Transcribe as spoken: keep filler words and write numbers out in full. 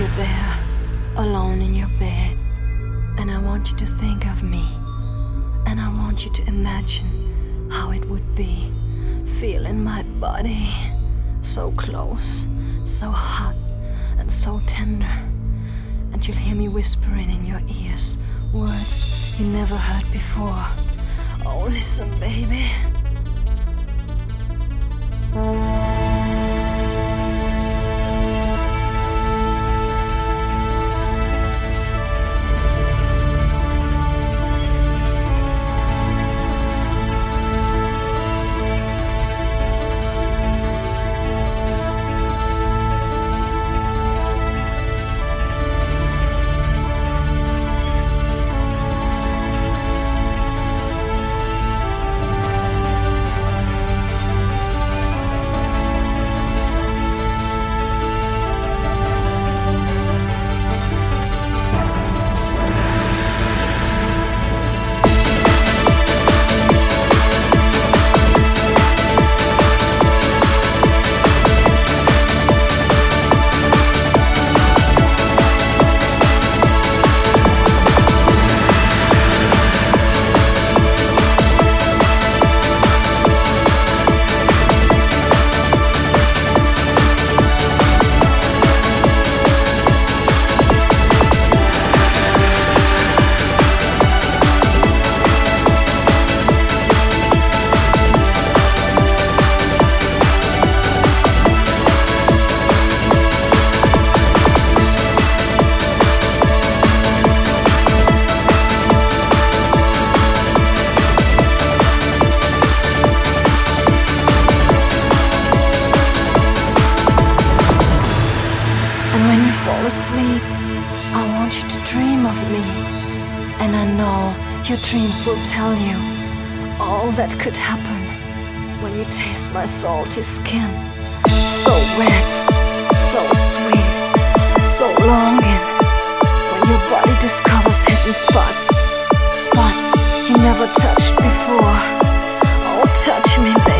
you there, alone in your bed, and I want you to think of me, and I want you to imagine how it would be, feeling my body so close, so hot, and so tender. And you'll hear me whispering in your ears words you never heard before. Oh, listen, baby. Asleep, I want you to dream of me, and I know your dreams will tell you all that could happen when you taste my salty skin. So wet, so sweet, so longing, when your body discovers hidden spots, spots you never touched before. Oh, touch me, baby.